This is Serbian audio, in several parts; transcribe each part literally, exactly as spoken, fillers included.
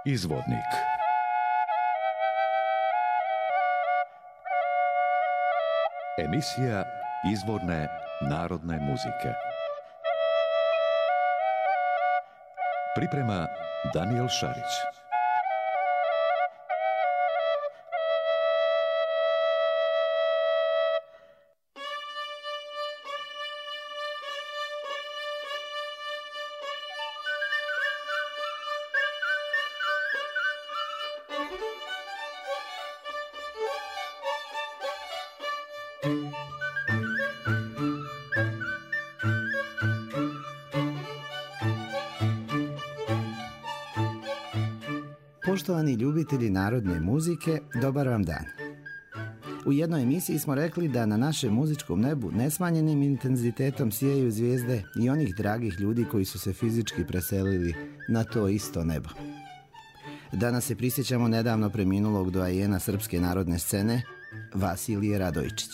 Izvodnik. Emisija izvorne narodne muzike. Priprema Danijel Šarić. Poštovani ljubitelji narodne muzike, dobar vam dan. U jednoj emisiji smo rekli da na našem muzičkom nebu nesmanjenim intenzitetom sijaju zvijezde i onih dragih ljudi koji su se fizički preselili na to isto nebo. Danas se prisjećamo nedavno preminulog doajena srpske narodne scene, Vasilije Radojičić.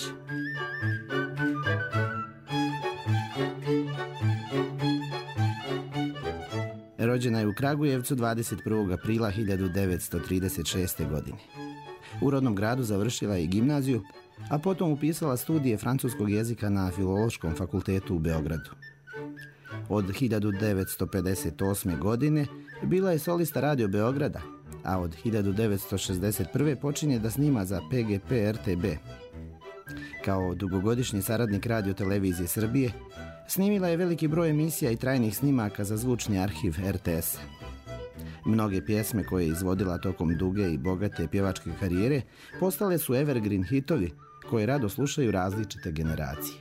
Rođena je u Kragujevcu dvadeset prvog aprila hiljadu devetsto trideset šeste. godine. U rodnom gradu završila je gimnaziju, a potom upisala studije francuskog jezika na Filološkom fakultetu u Beogradu. Od hiljadu devetsto pedeset osme. godine bila je solista Radio Beograda, a od hiljadu devetsto šezdeset prve. počinje da snima za P G P R T B. Kao dugogodišnji saradnik Radio televizije Srbije, snimila je veliki broj emisija i trajnih snimaka za zvučni arhiv R T S. Mnoge pjesme koje je izvodila tokom duge i bogate pjevačke karijere postale su evergreen hitovi koje rado slušaju različite generacije.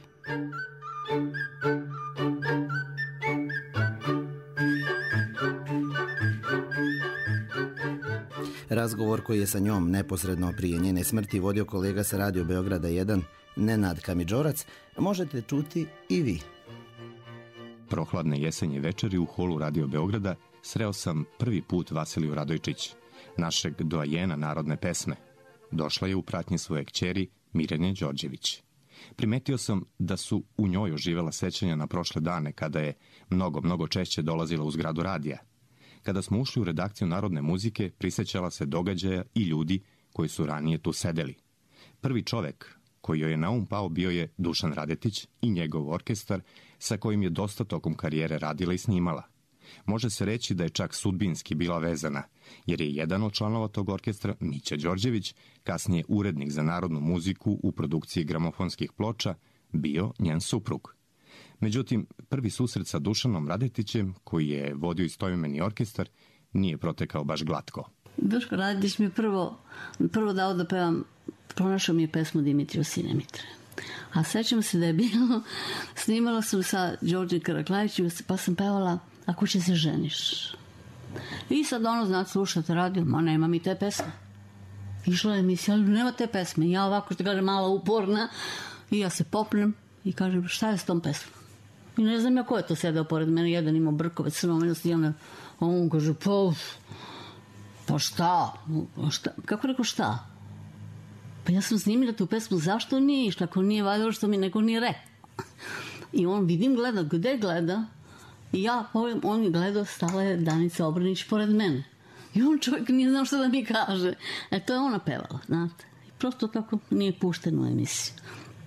Razgovor koji je sa njom neposredno prije njene smrti vodio kolega sa Radio Beograda jedan, Nenad Kamidžorac, možete čuti i vi. Prohladne jesenje večeri u holu Radio Beograda sreo sam prvi put Vasiliju Radojičić, našeg doajena narodne pesme. Došla je u pratnji svoje kćeri Mirjane Đorđević. Primetio sam da su u njoj oživela sećanja na prošle dane kada je mnogo, mnogo češće dolazila u zgradu radija. Kada smo ušli u redakciju narodne muzike, prisjećala se događaja i ljudi koji su ranije tu sedeli. Prvi čovek koji joj je na um pao bio je Dušan Radetić i njegov orkestar sa kojim je dosta tokom karijere radila i snimala. Može se reći da je čak sudbinski bila vezana, jer je jedan od članova tog orkestra, Mića Đorđević, kasnije urednik za narodnu muziku u produkciji gramofonskih ploča, bio njen suprug. Međutim, prvi susret sa Dušanom Radetićem, koji je vodio istoimeni orkestar, nije protekao baš glatko. Duško Radetić mi prvo, prvo dao da pevam, pronašao mi je pesmu Dimitriju sine Mitre. A sećam se da je bilo, snimala sam sa Đorđem Karaklajićem, pa sam pevala Ako će se ženiš. I sad ono, znate, slušate radio, ma nema mi te pesme. Išla je emisija, ali nema te pesme. Ja ovako, što kažem, malo uporna, i ja se popnem i kažem, šta je s tom pesmom? I ne znam ja ko je to sedeo pored mene, jedan imao brkovec, sve mene stijane, a on kaže, pa, pa šta? šta? Kako rekao šta? Pa ja sam snimila tu pesmu, zašto nije išla, ako nije valjalo što mi neko nije rekao. I on, vidim, gleda, gde gleda? I ja, on mi gledao, stala je Danica Obranić pored mene. I on čovjek nije znao što da mi kaže. E, to je ona pevala, znate. I prosto tako nije pušteno u emisiju.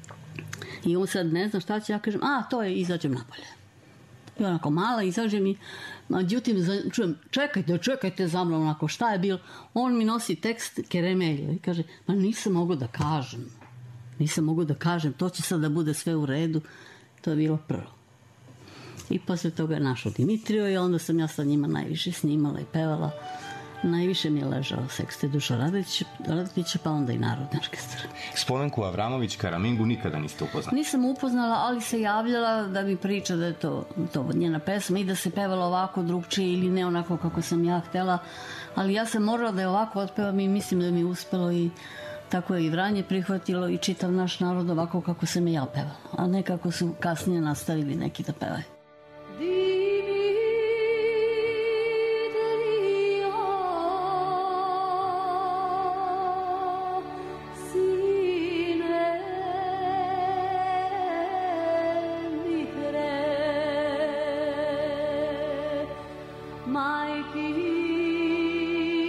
I on sad ne zna šta će, ja kažem, a, to je, izađem napolje. I onako mala, izađem i, međutim, čujem, čekajte, čekajte za mnom, onako, šta je bilo? On mi nosi tekst Keremelio i kaže, ma nisam mogu da kažem. Nisam mogu da kažem, to će sad da bude sve u redu. To je bilo prvo. I posle toga je našao Dimitriju i onda sam ja sa njima najviše snimala i pevala. Najviše mi je ležao sekste Duša Radetića, pa onda i Narodni orkestar. Spomenku Avramović Karamingu nikada niste upoznali? Nisam upoznala, ali se javljala da mi priča da je to, to njena pesma i da se pevala ovako drugčije ili ne onako kako sam ja htela. Ali ja sam morala da je ovako otpevam i mislim da mi je uspelo i tako je i Vranje prihvatilo i čitav naš narod ovako kako sam i ja pevala. A ne kako su kasnije nastavili neki da pevaju. My peace.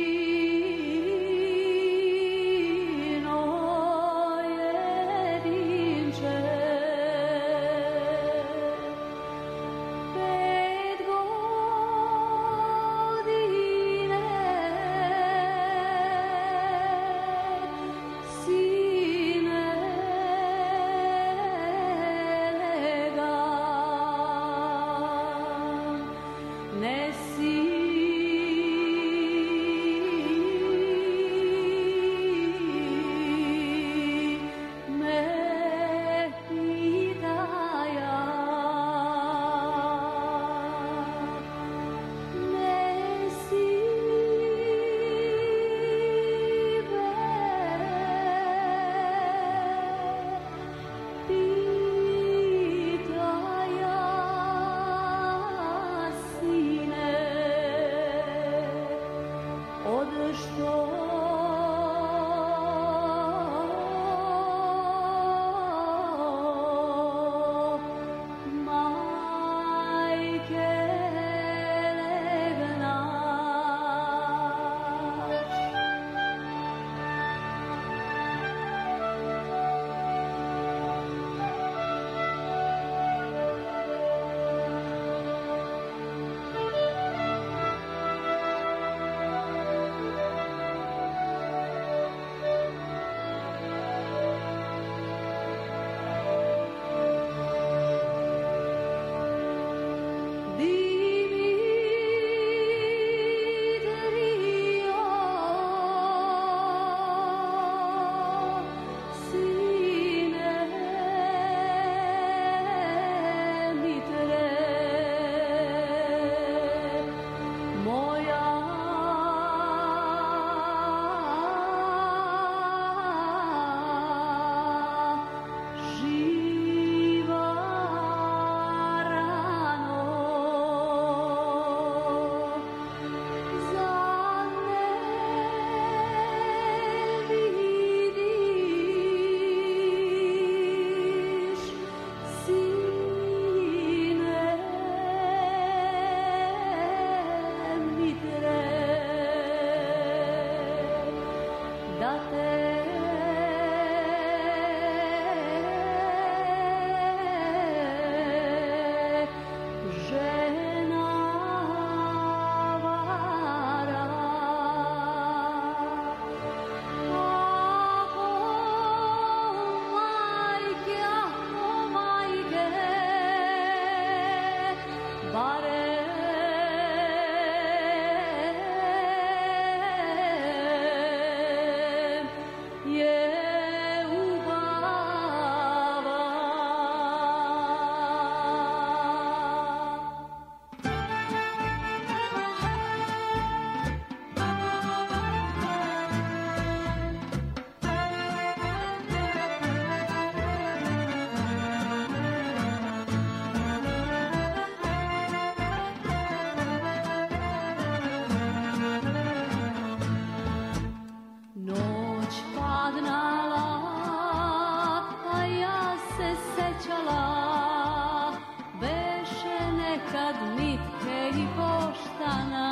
mitke i poštana.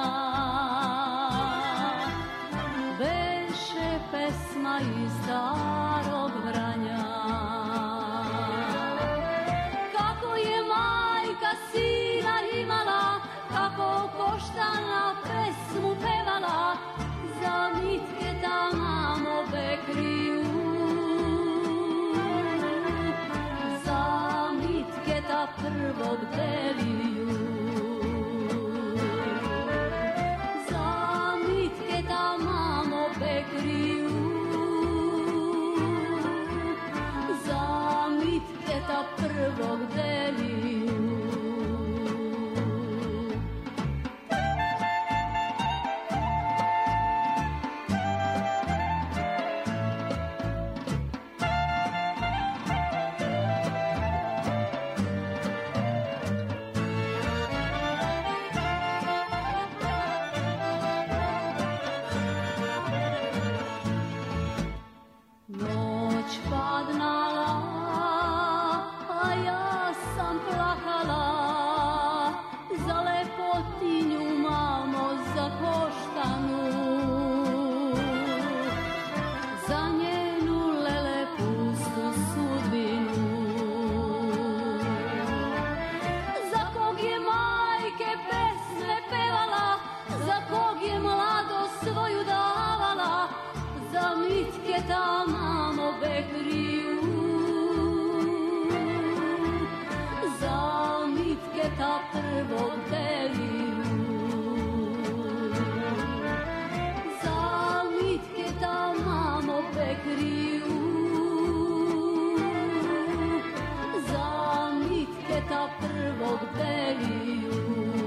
Beše pesma iz starog Vranja. Kako je majka sina imala, kako poštana pesmu pevala, za mitke ta mamo bekriju. Za mitke ta prvog deliju. Za mitke ta mamo bekriju. Za mitke ta prvog deliju. Ta mamo bekriju. Za mitke ta prvog deliju. Za mitke ta mamo bekriju. Za mitke ta prvog deliju.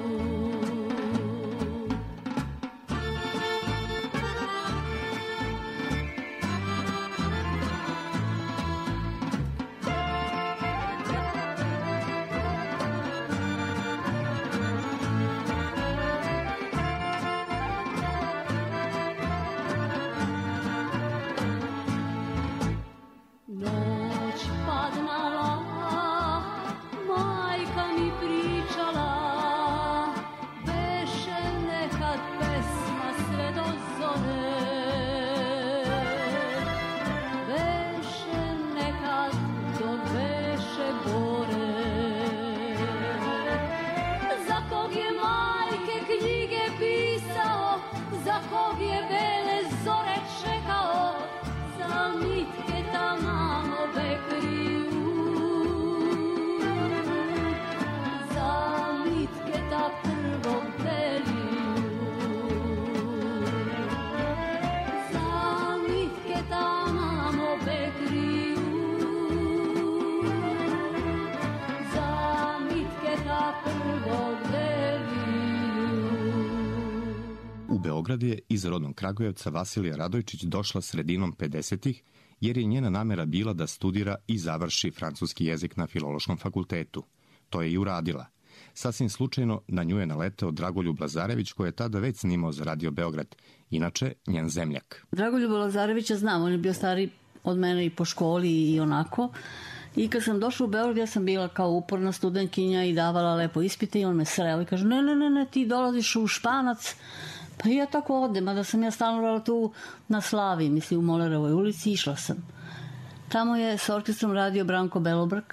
U Beograd je iz rodnog Kragujevca Vasilija Radojčić došla sredinom pedesetih, jer je njena namera bila da studira i završi francuski jezik na Filološkom fakultetu. To je i uradila. Sasvim slučajno na nju je naleteo Dragoljub Lazarević, koji je tada već snimao za Radio Beograd, inače njen zemljak. Dragoljuba Lazarevića znam, on je bio stari od mene i po školi i onako. I kad sam došla u Beograd, ja sam bila kao uporna studentkinja i davala lepo ispite i on me sreo i kaže, ne, ne, ne, ne, ti dolaziš u Španac. Pa ja tako odem, a da sam ja stanovala tu na Slavi, mislim u Molerovoj ulici, išla sam. Tamo je s orkestrom radio Branko Belobrk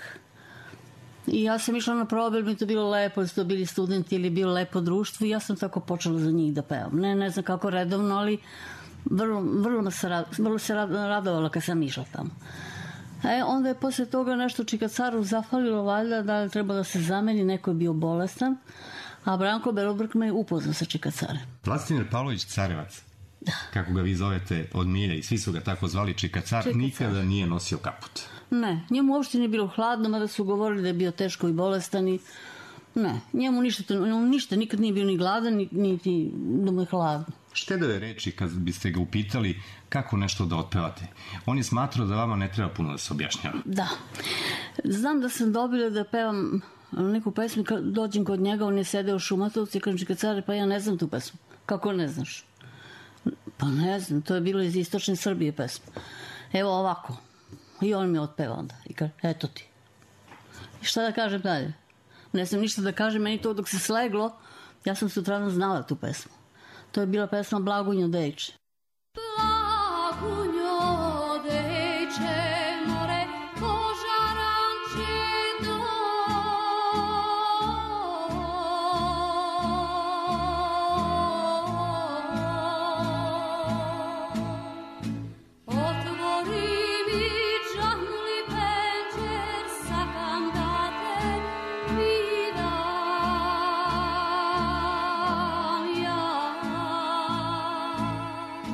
i ja sam išla na probe, mi to bilo lepo, da su to bili studenti ili bilo lepo društvo i ja sam tako počela za njih da pevam. Ne, ne znam kako redovno, ali vrlo, vrlo se, rad, vrlo se radovala kad sam išla tamo. E, onda je posle toga nešto Čikacaru zafalilo valjda da li treba da se zameni, neko je bio bolestan, a Branko Belobrk me je upoznao sa Čikacarem. Vlastimir Pavlović Carevac, da, kako ga vi zovete od milja i svi su ga tako zvali, Čikacar, Čikacar nikada nije nosio kaput. Ne, njemu uopšte nije bilo hladno, mada su govorili da je bio teško i bolestan i ne, njemu ništa, ništa nikad nije bio ni gladan, ni, niti da mu je hladno. Štedove reči kad biste ga upitali kako nešto da otpevate. On je smatrao da vama ne treba puno da se objašnjava. Da. Znam da sam dobila da pevam neku pesmu, kad dođem kod njega, on je sedeo u Šumatovci i kažem, Čikacare, pa ja ne znam tu pesmu. Kako ne znaš? Pa ne znam, to je bilo iz istočne Srbije pesma. Evo ovako. I on mi otpeva onda. I kaže, eto ti. I šta da kažem dalje? Ne sam ništa da kažem, meni to dok se sleglo, ja sam sutradan znala tu pesmu. To je bila pesma Blagunjo dejče. Blagunjo dejče, more požaranče do. Otvori mi džahli penđer, sakam da te vidam ja.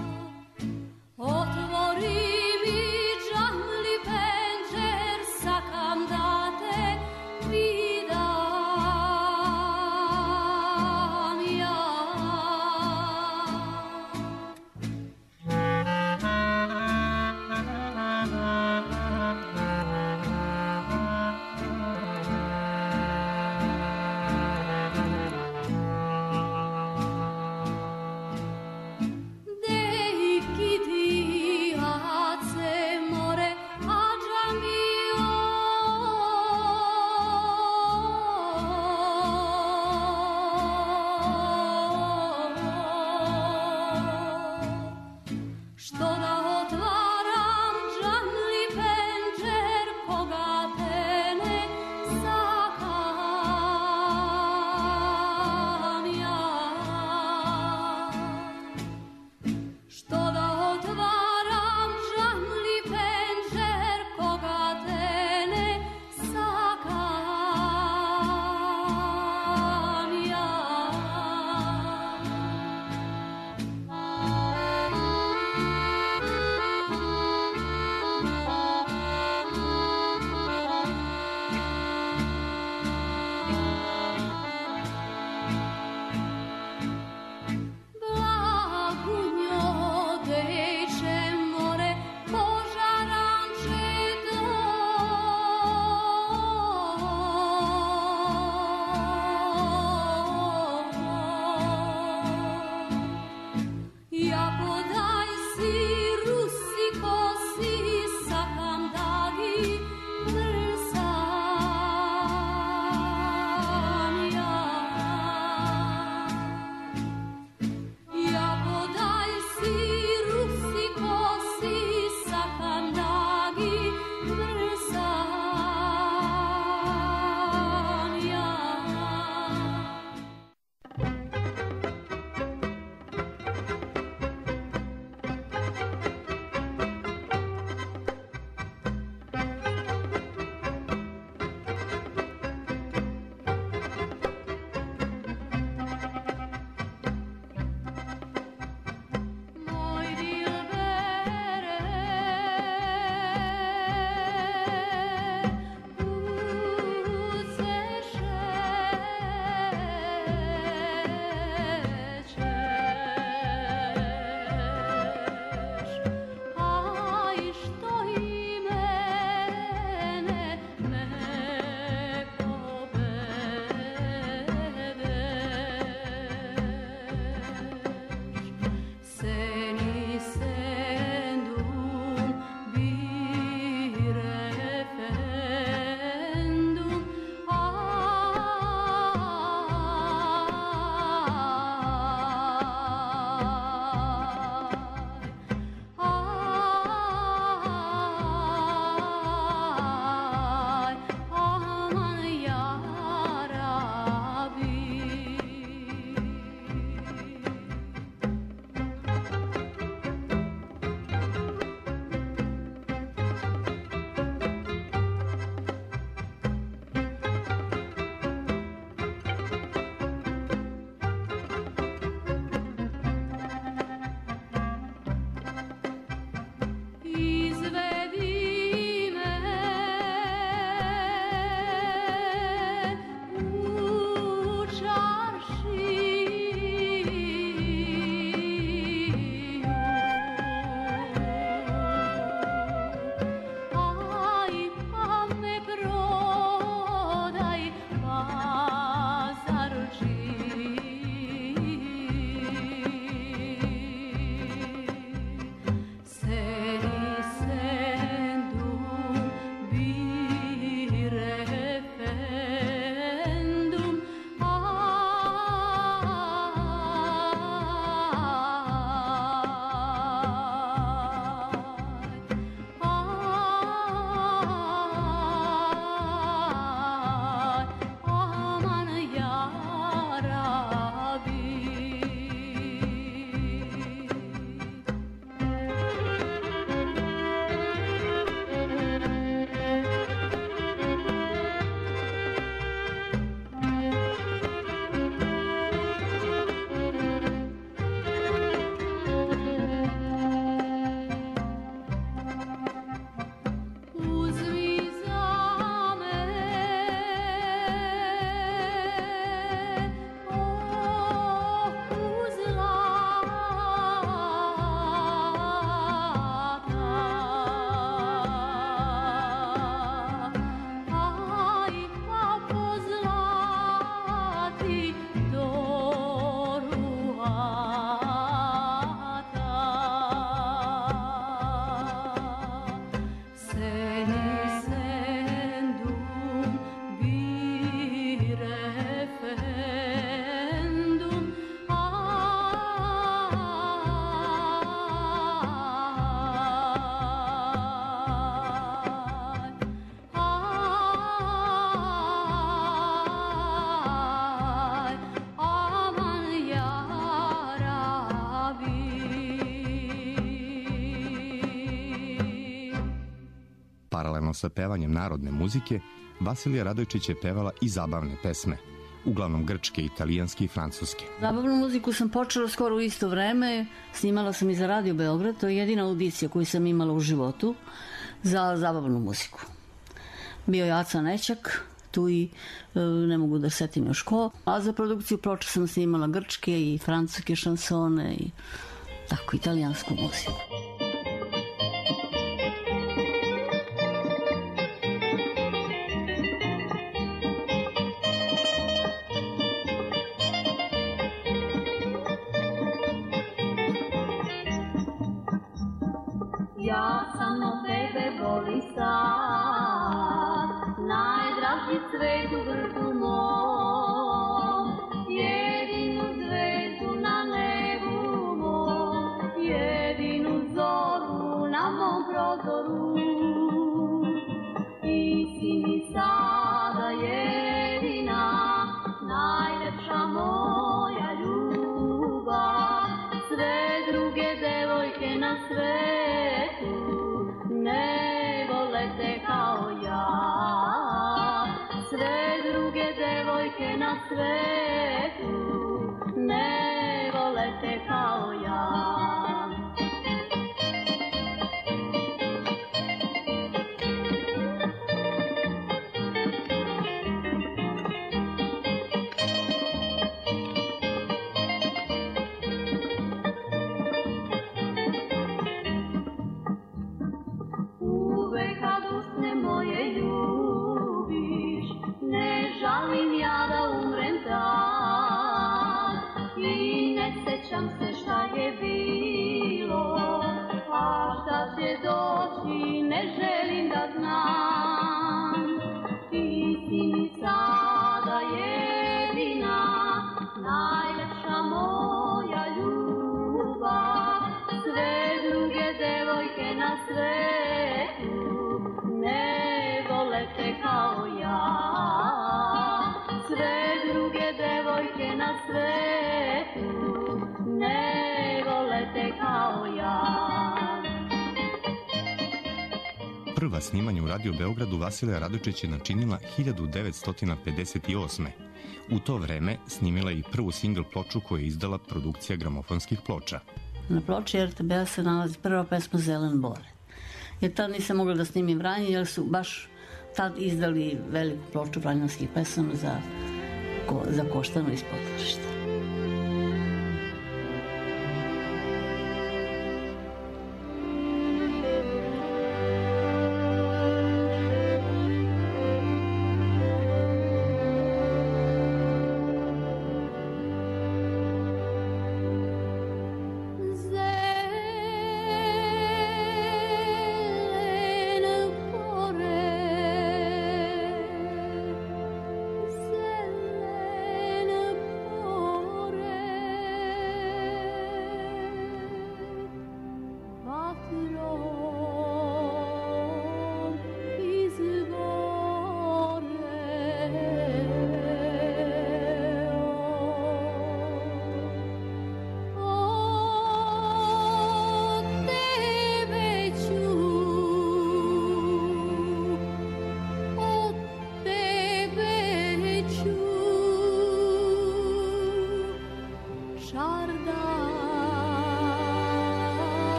Paralelno sa pevanjem narodne muzike, Vasilija Radojčić je pevala i zabavne pesme, uglavnom grčke, italijanske i francuske. Zabavnu muziku sam počela skoro u isto vreme, snimala sam i za Radio Beograd, to je jedina audicija koju sam imala u životu za zabavnu muziku. Bio je Aca Nećak, tu i e, ne mogu da setim još ko, a za produkciju ploča sam snimala grčke i francuske šansone i tako, italijansku muziku. Ja sam od tebe boli sad, najdraži cvet u vrtu mom, jedinu zvezdu na nebu mom, jedinu zoru na mom prozoru. Ti si mi sada jedina, najlepša moja ljubav, sve druge devojke na svetu ne vole te kao ja. Sve druge devojke na svetu ne vole te kao ja. Žalim ja da umrem tad i ne sećam se šta je bilo, a šta će doći ne želim da znam. Ti si mi sada jedina, najlepša moja ljubav, sve druge devojke na svetu ne vole te kao ja. Sve druge devojke na svetu ne vole te kao ja. Prva snimanja u Radio Beogradu Vasilija Radojčić je načinila hiljadu devetsto pedeset osme. U to vreme snimila je i prvu singl ploču koju je izdala produkcija gramofonskih ploča. Na ploči er te be-a se nalazi prva pesma Zelen bore. Jer tad nisam mogla da snimim Vranje, jer su baš tad izdali veliku ploču vranjanskih pesama za, ko, za Koštano iz Pozorišta.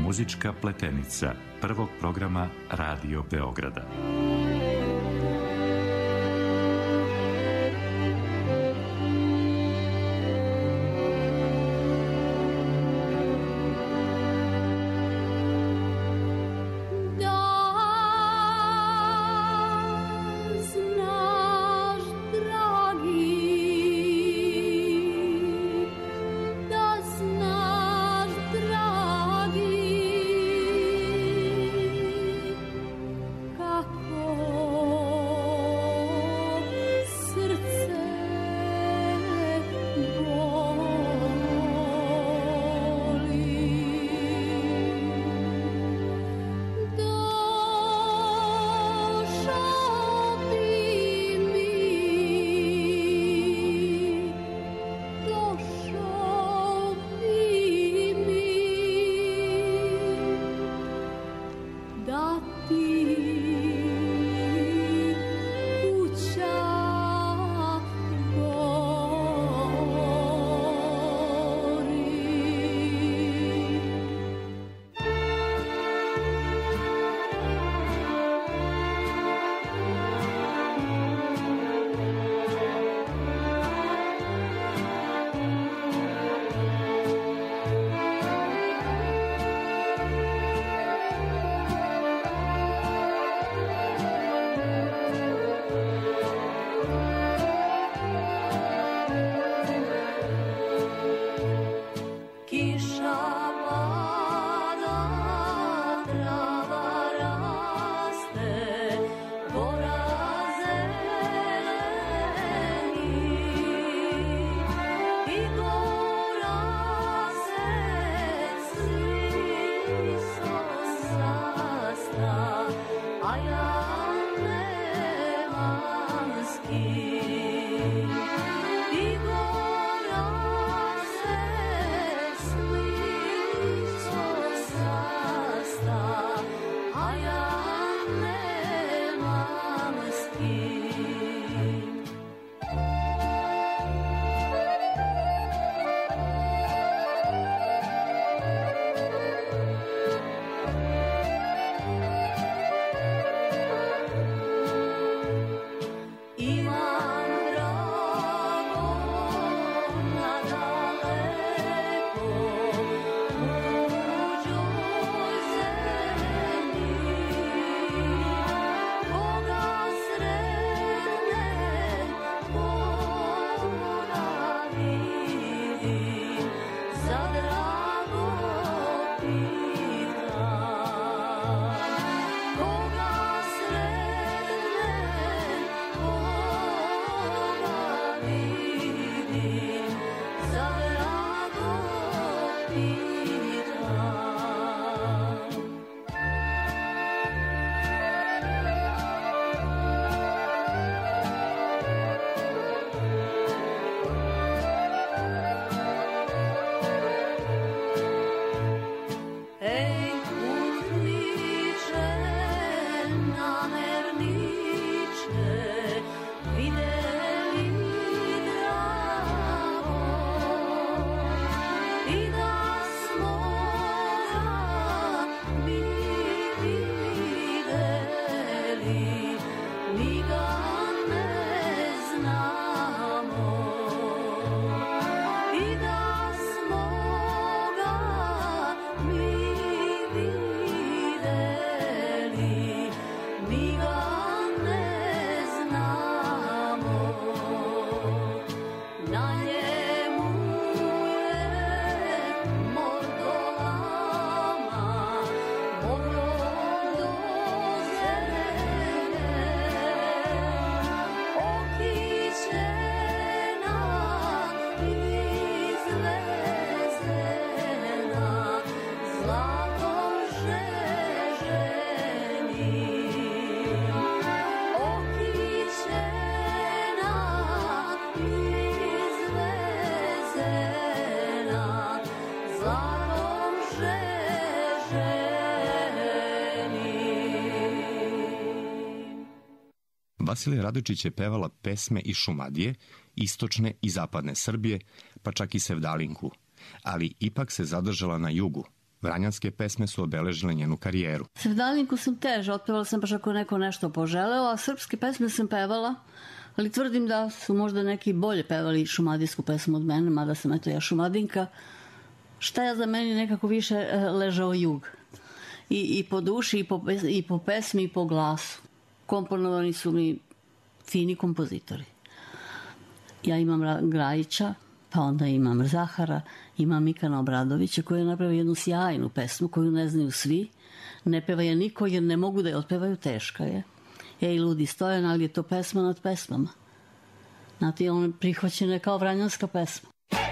Muzička pletenica prvog programa Radio Beograda. Vasilija Radojičić je pevala pesme iz Šumadije, istočne i zapadne Srbije, pa čak i Sevdalinku, ali ipak se zadržala na jugu, Vranjanske pesme su obeležile njenu karijeru. Sevdalinku sam teže, otpevala sam baš ako neko nešto poželeo, a srpske pesme sam pevala, ali tvrdim da su možda neki bolje pevali šumadijsku pesmu od mene, mada sam eto ja šumadinka. Šta je za meni nekako više ležao jug. I, i po duši, i po, i po pesmi, i po glasu. Komponovani su mi fini kompozitori. Ja imam Grajića, pa onda imam Zahara, imam Mikana Obradovića koji je napravio jednu sjajnu pesmu koju ne znaju svi. Ne peva je niko jer ne mogu da je otpevaju, teška je. Ej, ludi Stojan, ali je to pesma nad pesmama. Znate, on prihvaćena je kao vranjanska pesma.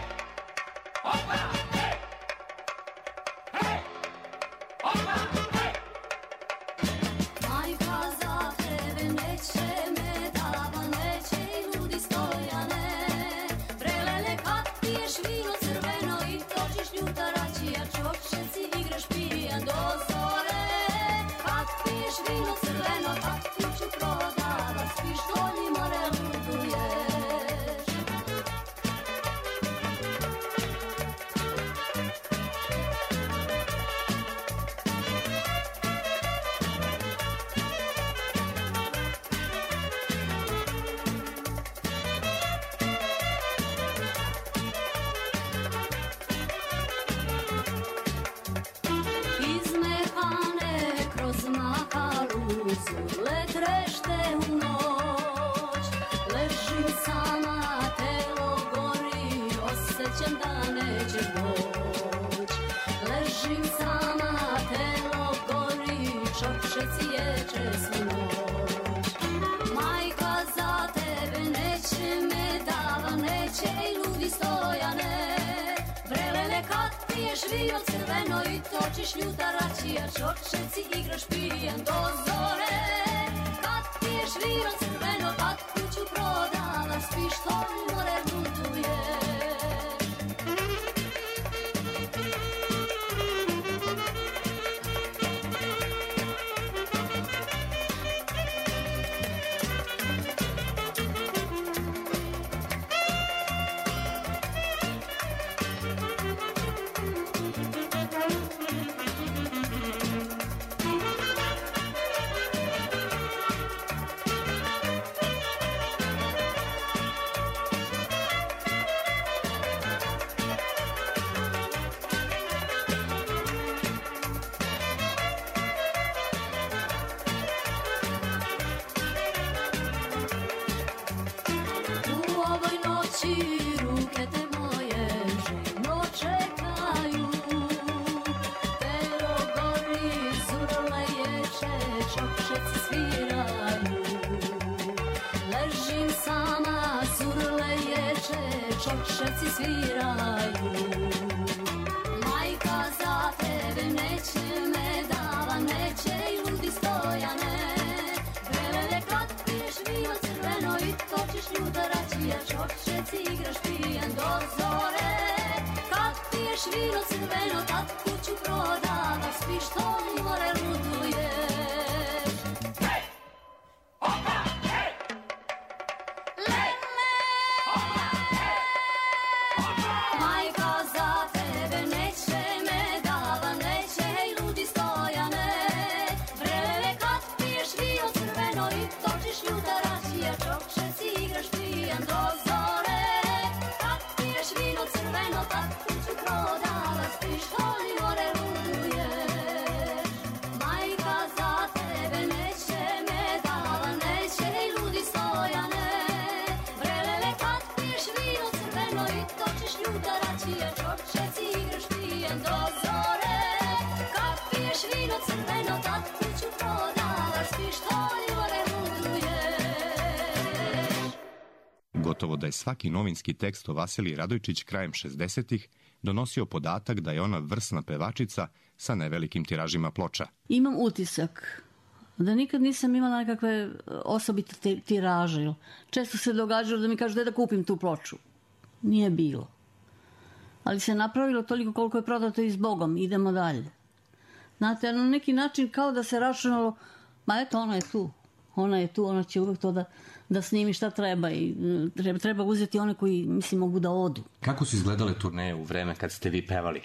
Vino crveno i točiš ljuta račija, čočeci igraš pijan do zore. Kad piješ vino crveno, kad kuću prodavaš, spiš to more putuješ. Čočeci sviraju, majka za tebe neće me dava, neće i ludi Stojane. Vrele kad piješ vino crveno i točiš ljuta račija, čočeci igraš pijan do zore. Kad piješ vino crveno, tad kuću prodavaš, spiš to more luduješ. Gotovo da je svaki novinski tekst o Vasiliji Radojčić krajem šezdesetih donosio podatak da je ona vrsna pevačica sa nevelikim tiražima ploča. Imam utisak da nikad nisam imala nekakve osobite tiraže. Često se događalo da mi kažu da kupim tu ploču. Nije bilo. Ali se napravilo toliko koliko je prodato i s Bogom. Idemo dalje. Znate, na neki način kao da se računalo, ma eto, ona je tu. Ona je tu, ona će uvek to da, da snimi šta treba i treba, treba uzeti one koji, mislim, mogu da odu. Kako su izgledale turneje u vreme kad ste vi pevali?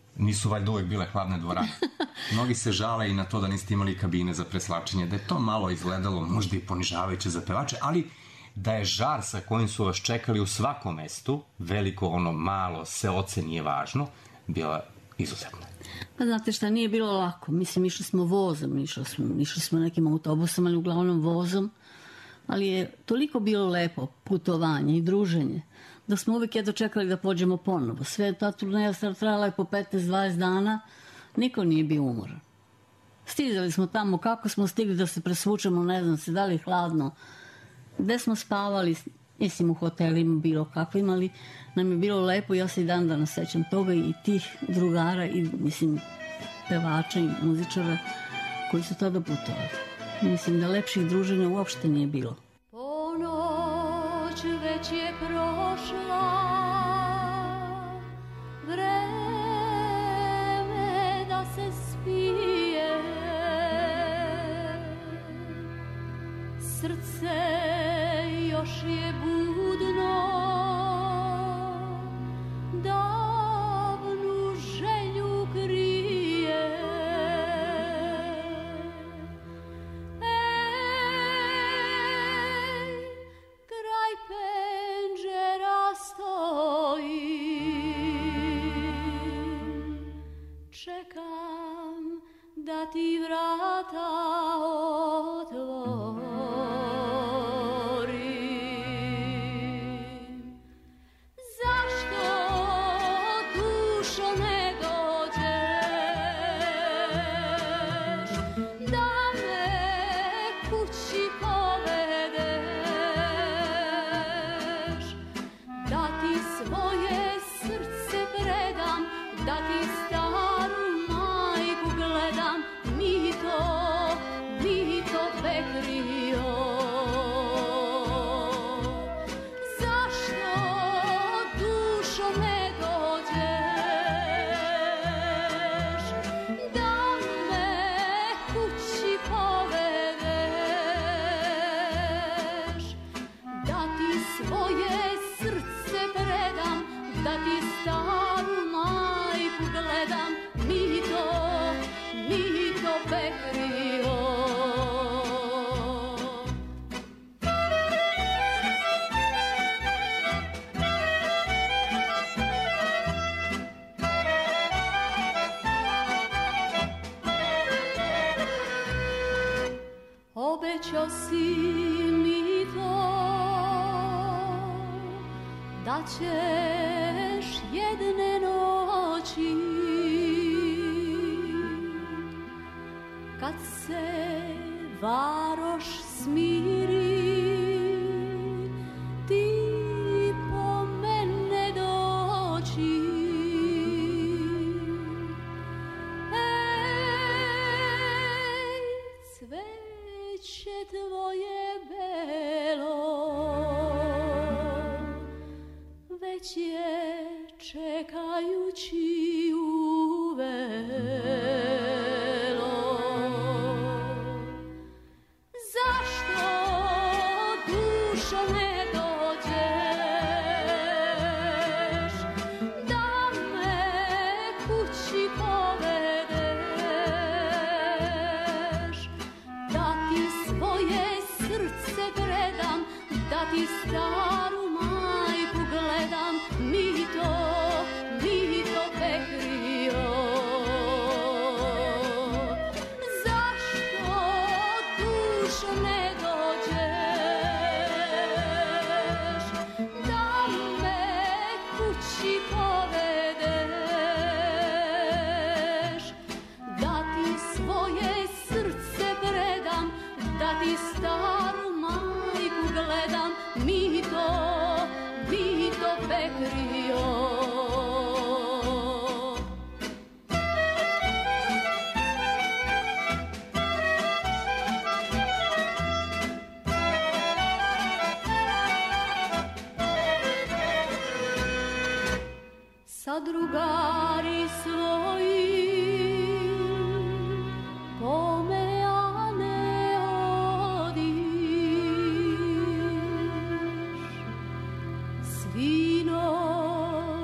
Nisu valjda uvek bile hladne dvorane. Mnogi se žale i na to da niste imali kabine za preslačenje, da je to malo izgledalo možda i ponižavajuće za pevače, ali da je žar sa kojim su vas čekali u svakom mestu, veliko ono malo, seoce nije važno, bila izuzetna. Pa znate šta, nije bilo lako. Mislim, išli smo vozom, išli smo, išli smo nekim autobusom, ali uglavnom vozom. Ali je toliko bilo lepo putovanje i druženje, da smo uvijek jedno čekali da pođemo ponovo. Sve ta turneja trajala je po petnaest dvadeset dana, niko nije bio umoran. Stizali smo tamo, kako smo stigli da se presvučemo, ne znam se, da li hladno, gde smo spavali, mislim u hotelima bilo kakvim, ali nam je bilo lepo, ja se i dan danas sećam toga i tih drugara i mislim pevača i muzičara koji su tada putovali. Mislim da lepših druženja uopšte nije bilo. Ponoć već je prošla, vreme da se spije, srce još je budno, davnu želju krije. Ej, kraj penđera stojim, čekam da ti vrata otvorim. Zašto, dušo, ne dođeš da me kući povedeš, da ti svoje srce predam, da ti staru majku gledam, mito, mito pekrio. Zašto, dušo, ne dođeš da me kući povedeš, da ti svoje srce predam, da ti staru majku gledam, mito, mito pekrio. Obećao si mi to, da ćeš jedne noći, kad se varoš smiri, ti po mene doći. Ej, cveće tvoje belo, već je čekajući uvelo. Zašto, dušo, ne dođeš da me kući povedeš, da ti svoje srce predam, da ti staru majku gledam, mito, mito pekrio. Zašto, dušo, ne dođeš da me kući povedeš, da ti svoje srce predam, da ti staru majku gledam, mito, mito pekrio. Sa drugari svoji po me, a ne odiš, s vinom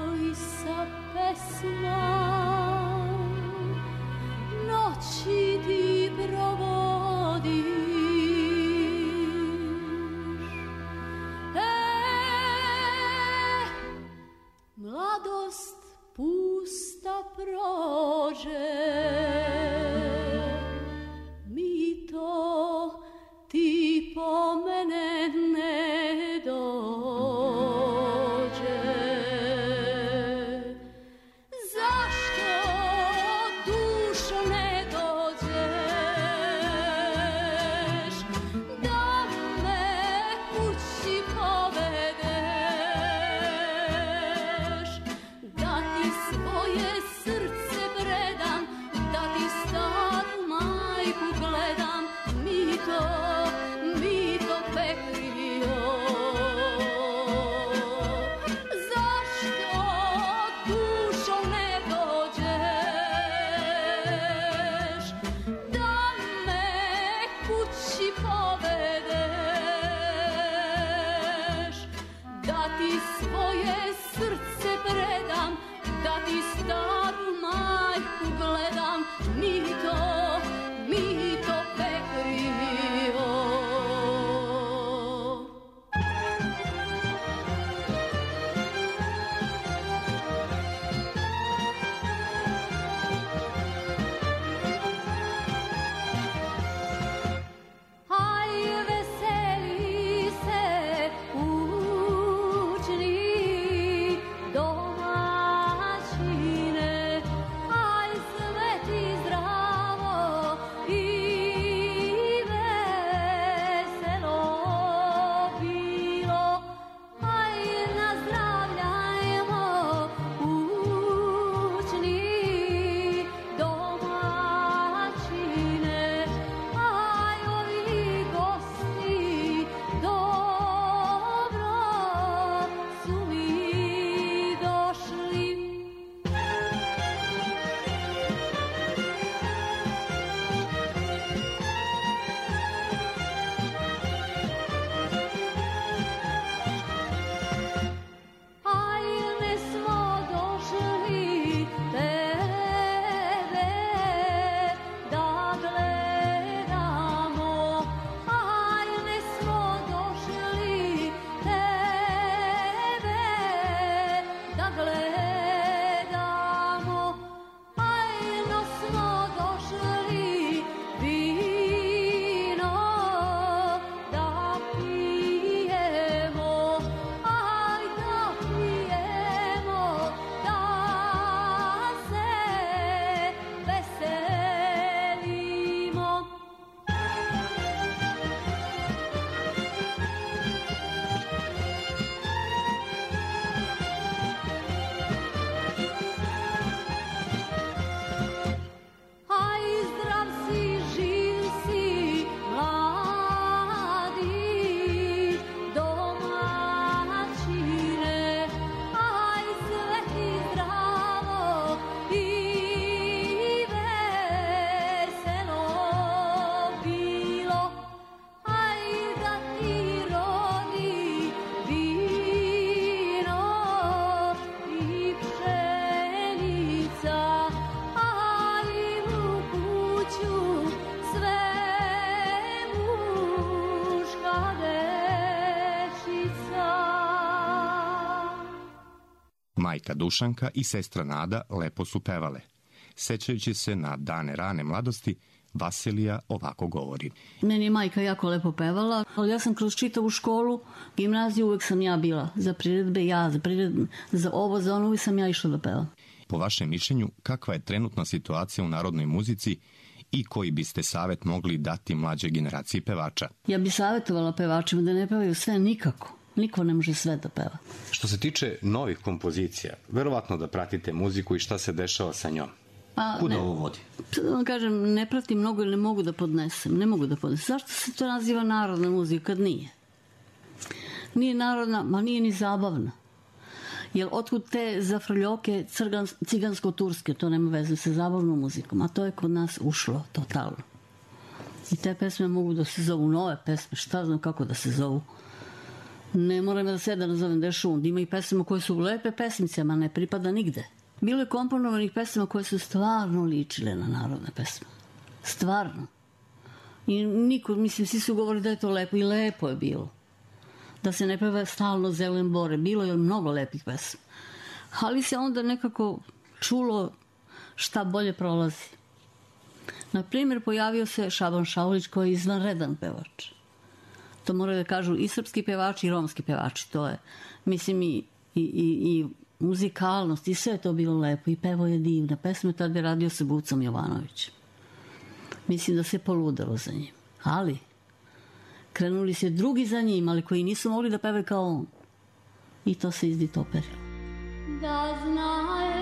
Majka Dušanka i sestra Nada lepo su pevale. Sećajući se na dane rane mladosti, Vasilija ovako govori. Meni je majka jako lepo pevala, ali ja sam kroz čitavu školu, gimnaziju, uvek sam ja bila za priredbe, ja za priredbe, za ovo, za ono, uvek sam ja išla da pevam. Po vašem mišljenju, kakva je trenutna situacija u narodnoj muzici i koji biste savjet mogli dati mlađoj generaciji pevača? Ja bi savjetovala pevačima da ne pevaju sve nikako. Niko ne može sve da peva. Što se tiče novih kompozicija, verovatno da pratite muziku i šta se dešava sa njom. Pa, Kuda ne, ovo vodi? Da kažem, ne pratim mnogo ili ne mogu da podnesem. Ne mogu da podnesem. Zašto se to naziva narodna muzika kad nije? Nije narodna, ma nije ni zabavna. Jer otkud te zafrljoke cigansko-turske, to nema veze sa zabavnom muzikom, a to je kod nas ušlo totalno. I te pesme mogu da se zovu nove pesme, šta znam kako da se zovu. Ne moram da se da nazovem da je šund. Ima i pesama koje su lepe pesmice, a ne pripada nigde. Bilo je komponovanih pesama koje su stvarno ličile na narodne pesme. Stvarno. I niko, mislim, svi su govorili da je to lepo i lepo je bilo. Da se ne peva stalno Zelen bore. Bilo je mnogo lepih pesma. Ali se onda nekako čulo šta bolje prolazi. Na primjer, pojavio se Šaban Šaulić koji je izvanredan pevač. To moraju da kažu i srpski pevači i romski pevači. To je, mislim, i, i, i, i muzikalnost i sve je to bilo lepo. I pevo je divna. Pesme tada je radio sa Bucom Jovanovićem. Mislim da se poludalo za njim. Ali krenuli se drugi za njim, ali koji nisu mogli da peve kao on. I to se izditoperilo. Da znaješ,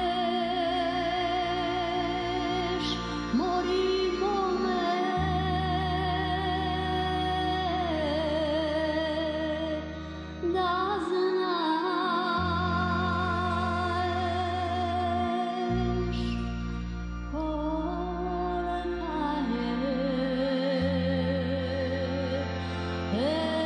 morimo me, da znaješ, kolika je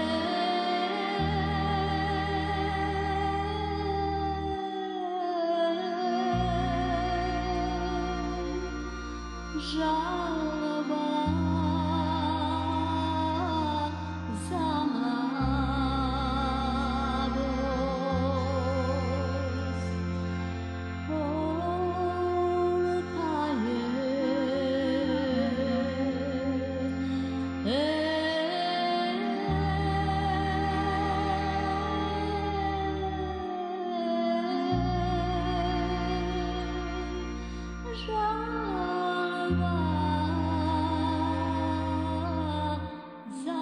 žalba za mladost, kolika je žalba za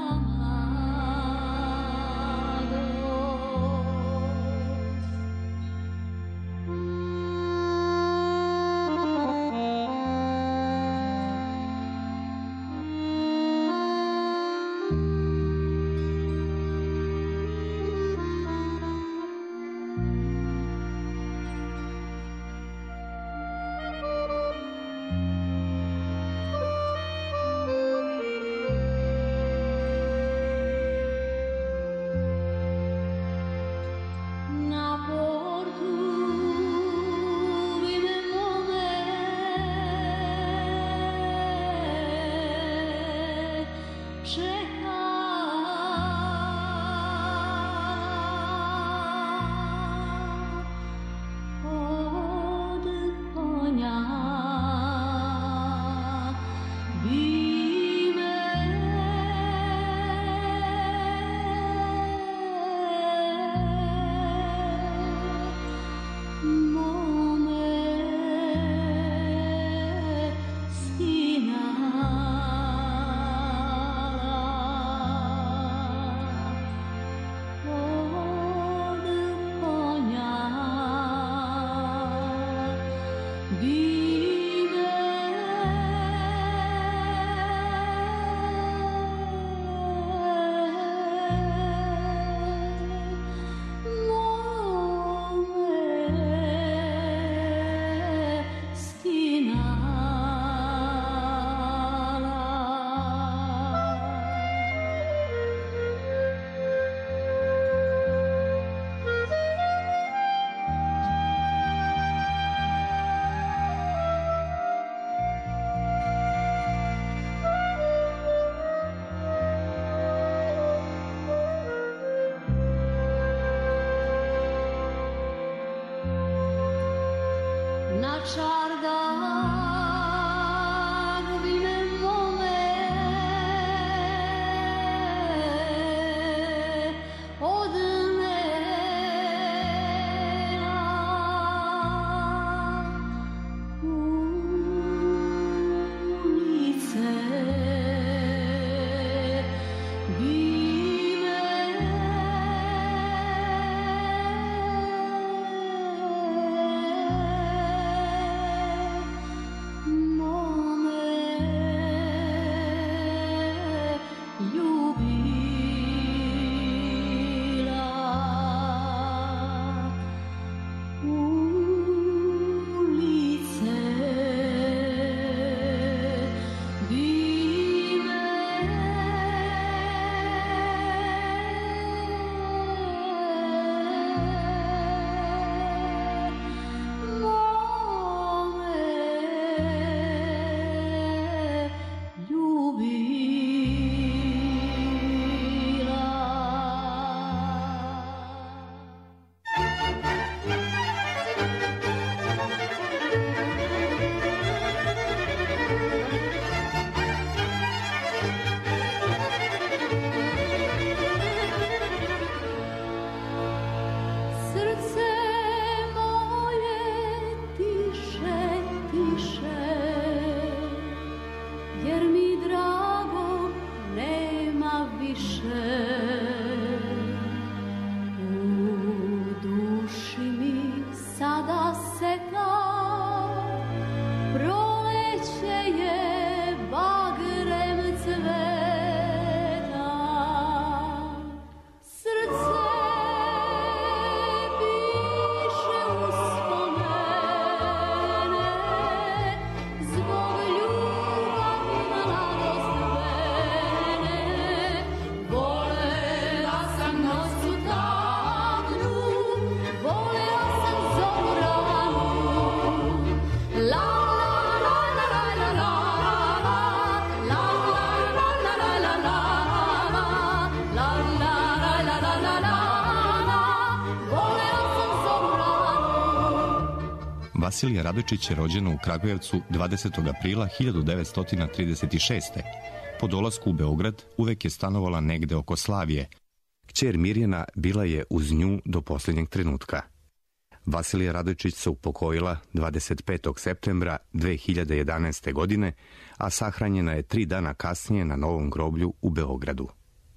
Vasilija Radojičić je rođena u Kragujevcu dvadesetog aprila hiljadu devetsto trideset šeste. Po dolasku u Beograd uvek je stanovala negde oko Slavije. Kćer Mirjana bila je uz nju do posljednjeg trenutka. Vasilija Radojičić se upokojila dvadeset petog septembra dve hiljade jedanaeste. godine, a sahranjena je tri dana kasnije na novom groblju u Beogradu.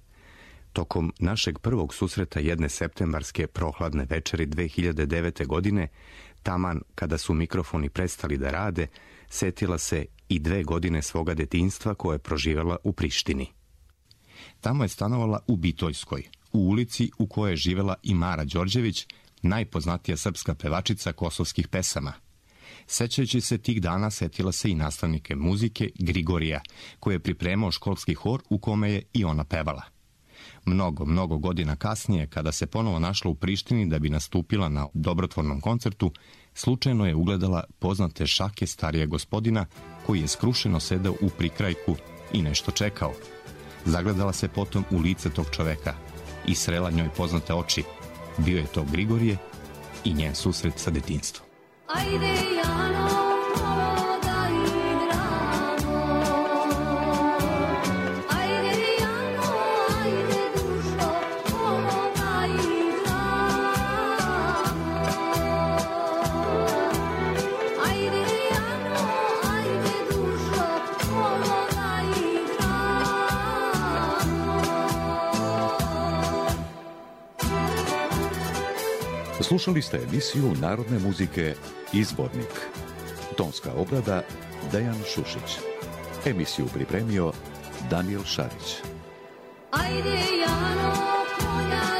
Tokom našeg prvog susreta jedne septembarske prohladne večeri dve hiljade devete. godine, taman kada su mikrofoni prestali da rade, setila se i dve godine svoga detinjstva koje je proživjela u Prištini. Tamo je stanovala u Bitoljskoj, u ulici u kojoj je živjela i Mara Đorđević, najpoznatija srpska pevačica kosovskih pesama. Sećajući se tih dana, setila se i nastavnike muzike Grigorija, koji je pripremao školski hor u kome je i ona pevala. Mnogo, mnogo godina kasnije, kada se ponovo našla u Prištini da bi nastupila na dobrotvornom koncertu, slučajno je ugledala poznate šake starije gospodina koji je skrušeno sedao u prikrajku i nešto čekao. Zagledala se potom u lice tog čoveka i srela njoj poznate oči. Bio je to Grigorije i njen susret sa detinjstvom. Ajde, Jano, da igramo. Ajde, Jano, ajde, dušo, da igramo. Ajde, Jano, ajde, dušo, da igramo. Slušali ste emisiju Narodne muzike Izbornik. Tonska obrada Dejan Šušić. Emisiju pripremio Daniel Šarić. Ajde, Jano, konja